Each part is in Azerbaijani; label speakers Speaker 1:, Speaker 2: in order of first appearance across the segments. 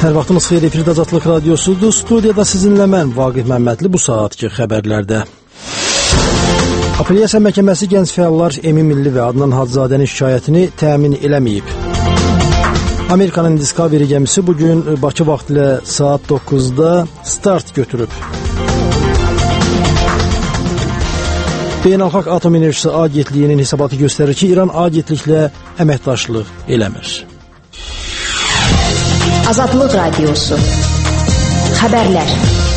Speaker 1: Hər vaxtınız xeyir, efirdə Azadlıq Radiosudur. Studiyada sizinlə mən, Vaqif Məmmədli, bu saatki xəbərlərdə. Apellyasiya məhkəməsi gənc fəallar Emin Milli və Adnan Hacızadənin şikayətini təmin eləməyib. Amerikanın Discovery gəmisi bugün Bakı vaxtı ilə saat 9-da start götürüb. Beynəlxalq Atom Enerjisi Agentliyinin hesabatı göstərir ki, İran agentliklə əməkdaşlıq eləmir.
Speaker 2: Azadlıq Radiosu. Xəbərlər.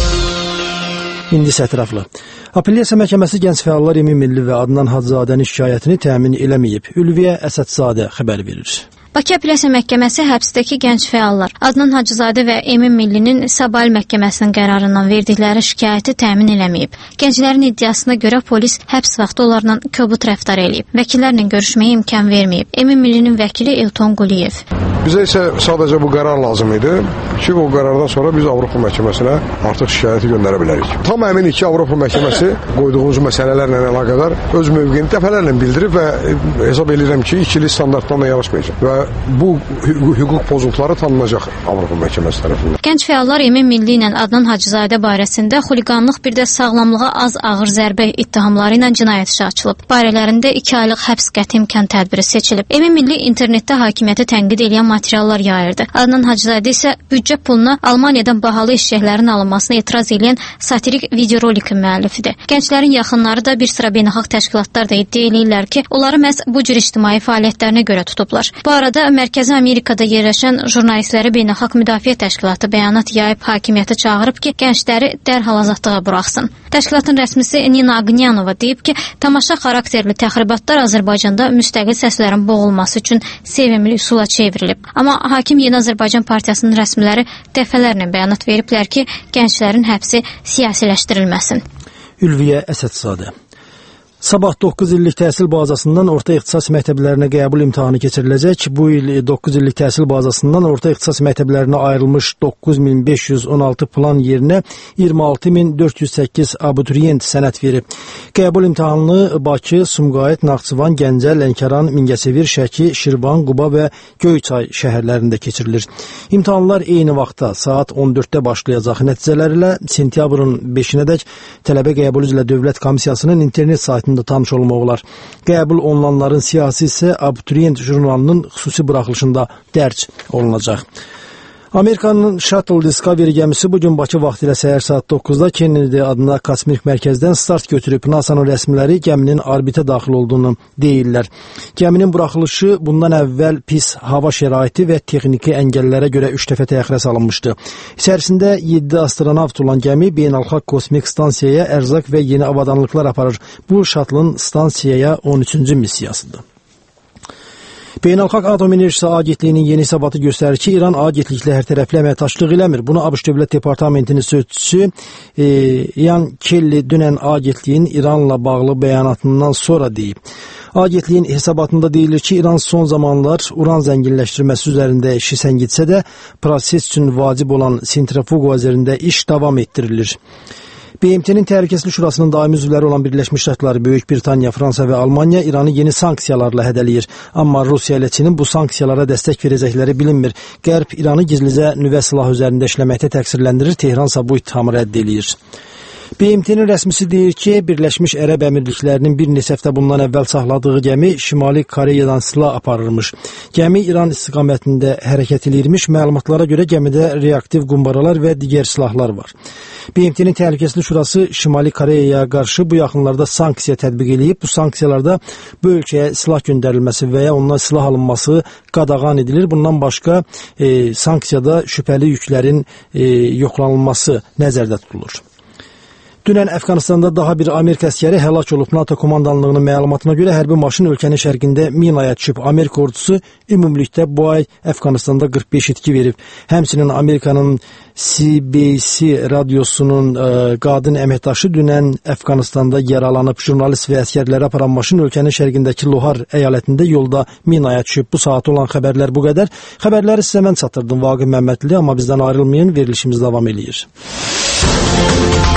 Speaker 1: İndi sətraflı. Apellyasiya məhkəməsi gənc fəallar Emin Milli və Adnan Hacızadənin şikayətini təmin eləməyib. Ülviyə Əsədzadə xəbər verir.
Speaker 3: Bakı Apellyasiya Məhkəməsi həbsdəki gənc fəallar Adnan Hacızadə və Emin Millinin Sabal Məhkəməsinin qərarından verdikləri şikayəti təmin eləməyib. Gənclərin iddiasına görə polis həbs vaxtı onlarla kobud rəftar eləyib. Vəkillərlə görüşməyə imkan verməyib. Emin Millinin vəkili Elton Quliyev.
Speaker 4: Bizə isə sadəcə bu qərar lazım idi ki, o qərardan sonra biz Avropa məhkəməsinə artıq şikayəti göndərə bilərik. Tam əminik ki, Avropa məhkəməsi qoyduğumuz məsələlərlə əlaqədar öz mövqeyini dəfələrlə bildirib və hesab edirəm ki, ikili standartlarla yarışmayacaq və bu hüquq pozuntuları tanınacaq Avropa məhkəməsi tərəfindən.
Speaker 3: Gənc fəallar Emin Milli ilə Adnan Hacızadə barəsində xuliqanlıq bir də sağlamlığa az ağır zərbə ittihamları ilə cinayət işi açılıb. Barələrində 2 aylıq həbs qəti imkan tədbiri seçilib. Emin Milli internetdə hakimiyyəti tənqid edən materiallar yayırdı. Adnan Hacızadə isə büdcə puluna Almaniyadan bahalı eşyəklərin alınmasına etiraz edən satirik videorolikin müəllifidir. Gənclərin yaxınları da bir sıra beynəlxalq təşkilatlar da iddia edirlər ki, onları məhz bu cür ictimai fəaliyyətlərinə görə tutublar. Bu arada Mərkəzi Amerikada yerləşən jurnalistləri Beynəlxalq Müdafiə Təşkilatı bəyanat yayıb hakimiyyəti çağırıb ki, gəncləri dərhal azadlığa buraxsın. Təşkilatın rəsmisi Nina Aqnyanova deyib ki, tamaşa xarakterli təxribatlar Azərbaycanda müstəqil səslərin boğulması üçün sevimli üsula çevrilib. Amma Hakim Yeni Azərbaycan Partiyasının rəsmiləri dəfələrlə bəyanat veriblər ki, gənclərin həbsi siyasiləşdirilməsin.
Speaker 1: Ülviyə Əsədzadə. Sabah 9 illik təhsil bazasından orta ixtisas məktəblərinə qəbul imtahanı keçiriləcək. Bu il 9 illik təhsil bazasından orta ixtisas məktəblərinə ayrılmış 9516 plan yerinə 26408 abituriyent sənəd verib. Qəbul imtahanını Bakı, Sumqayıt, Naxçıvan, Gəncə, Lənkəran, Mingəçevir, Şəki, Şirvan, Quba və Göyçay şəhərlərində keçirilir. İmtahanlar eyni vaxtda saat 14-də başlayacaq. Nəticələrlə sentyabrın 5-nədək tələbə qəbulu üzrə Dövlət Komissiyasının internet saytında tanış olmaq olar. Qəbul olunanların siyasi isə abituriyent jurnalının xüsusi buraxılışında dərc olunacaq. Amerikanın Shuttle Discovery gəmisi bugün Bakı vaxtı ilə səhər saat 9-da Kennedy adına kosmik mərkəzdən start götürüb. NASA'nın rəsmiləri gəminin orbitə daxil olduğunu deyirlər. Gəminin buraxılışı bundan əvvəl pis hava şəraiti və texniki əngəllərə görə 3 dəfə təxirə salınmışdı. İçərisində 7 astronavt olan gəmi beynəlxalq kosmik stansiyaya ərzaq və yeni avadanlıqlar aparır. Bu Shuttle'ın stansiyaya 13-cü missiyasıdır. Beynəlxalq Atom Enerjisi Agentliyinin yeni hesabatı göstərir ki, İran agentliklə hərtərəfli əməkdaşlıq eləmir. Bunu ABŞ Dövlət Departamentinin sözçüsü Ian Kelly dünən agentliyin İranla bağlı bəyanatından sonra deyib. Agentliyin hesabatında deyilir ki, İran son zamanlar uran zənginləşdirməsi üzərində işi səngitsə də, proses üçün vacib olan sentrifuqa üzərində iş davam etdirilir. BMT-nin Təhlükəsizlik Şurasının daimi üzvləri olan Birləşmiş Ştatlar, Böyük Britaniya, Fransa və Almaniya İranı yeni sanksiyalarla hədələyir. Amma Rusiya ilə Çinin bu sanksiyalara dəstək verəcəkləri bilinmir. Qərb İranı gizlicə nüvə silahı üzərində işləməkdə təqsirləndirir, Tehransa bu ittihamı rədd eləyir. BMT-nin rəsmisi deyir ki, Birləşmiş Ərəb Əmirliklərinin bir neçə həftə bundan əvvəl saxladığı gəmi Şimali Koreyadan silah aparırmış. Gəmi İran istiqamətində hərəkət edirmiş. Məlumatlara görə gəmidə reaktiv qumbaralar və digər silahlar var. BMT-nin Təhlükəsizlik Şurası Şimali Koreyaya qarşı bu yaxınlarda sanksiya tətbiq edib. Bu sanksiyalarda bu ölkəyə silah göndərilməsi və ya ondan silah alınması qadağan edilir. Bundan başqa sanksiyada şübhəli yüklərin yoxlanılması nəzərdə tutulur. Dünən Əfqanistanda daha bir Amerika əsgəri həlak olub. NATO komandanlığının məlumatına görə hərbi maşın ölkənin şərqində minaya düşüb. Amerika ordusu ümumilikdə bu ay Əfqanistanda 45 itki verib. Həmçinin Amerikanın CBC radiosunun qadın əməkdaşı dünən Əfqanistanda yaralanıb. Jurnalist və əsgərləri aparan maşın ölkənin şərqindəki Lohar əyalətində yolda minaya düşüb. Bu saat olan xəbərlər bu qədər. Xəbərləri sizə mən çatdırdım, Vaqif Məmmədli, amma bizdən ayrılmayın, verilişimiz davam eləyir.